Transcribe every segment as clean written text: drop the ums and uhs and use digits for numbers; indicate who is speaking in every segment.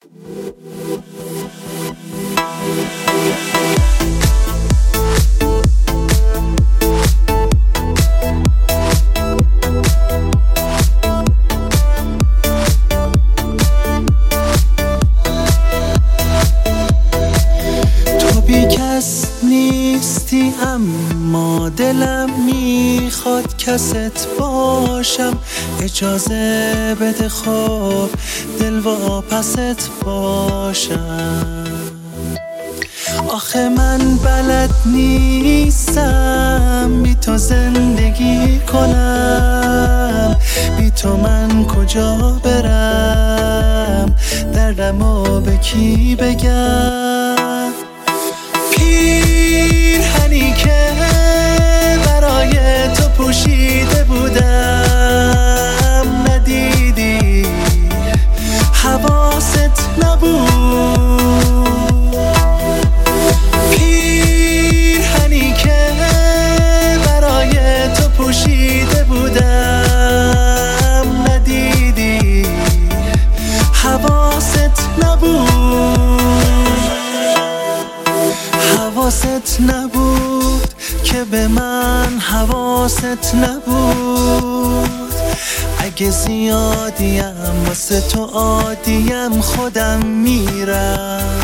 Speaker 1: نیستی اما دلم میخواد کست باشم، اجازه بده خب دل واپست باشم. آخه من بلد نیستم بی تو زندگی کنم، بی تو من کجا برم، دردمو به کی بگم؟ پیرهنی که برای تو پوشیده بودم ندیدی، حواست نبود. پیرهنی که برای تو پوشیده بودم ندیدی، حواست نبود. حواست نبود که به من حواست نبود. اگه زیادیم واسه تو عادیم خودم میرم.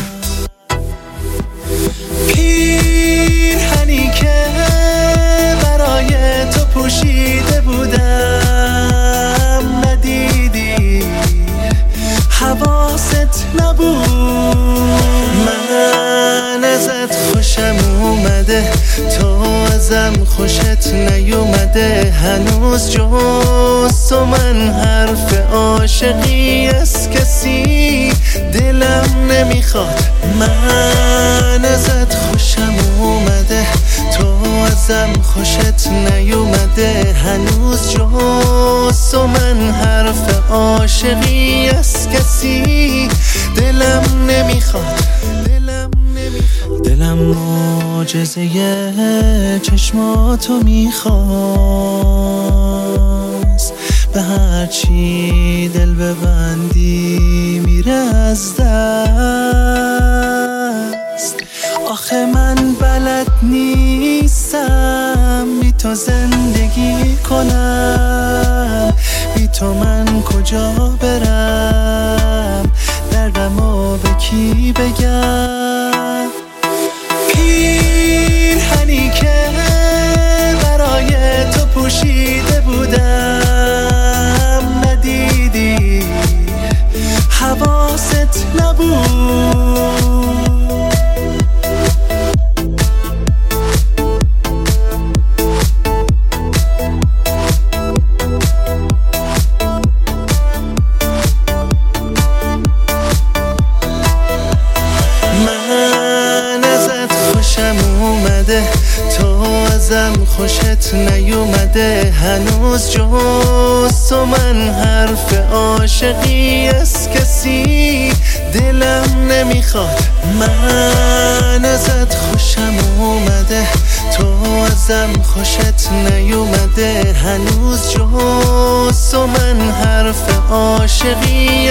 Speaker 1: پیرهنی که برای تو پوشیده بودم ندیدی، حواست نبود. من ازت خوشم اومده، تو ازم خوشت نیومده، هنوز جز تو من حرف عاشقی از کسی دلم نمیخواد. من ازت خوشم اومده، تو ازم خوشت نیومده، هنوز جز تو من حرف عاشقی از کسی دلم نمیخواد. دلم معجزه چشماتو میخواست، به هرچی دل ببندی میره از دست. آخه من بلد نیستم بی تو زندگی کنم، بی تو من کجا برم، دردمو به کی بگم؟ پیرهنی که برای تو پوشیده بودم ندیدی، حواست نبود. تو ازم خوشت نیومده، هنوز جز تو من حرف عاشقی از کسی دلم نمیخواد. من ازت خوشم اومده، تو ازم خوشت نیومده، هنوز جز تو من حرف عاشقی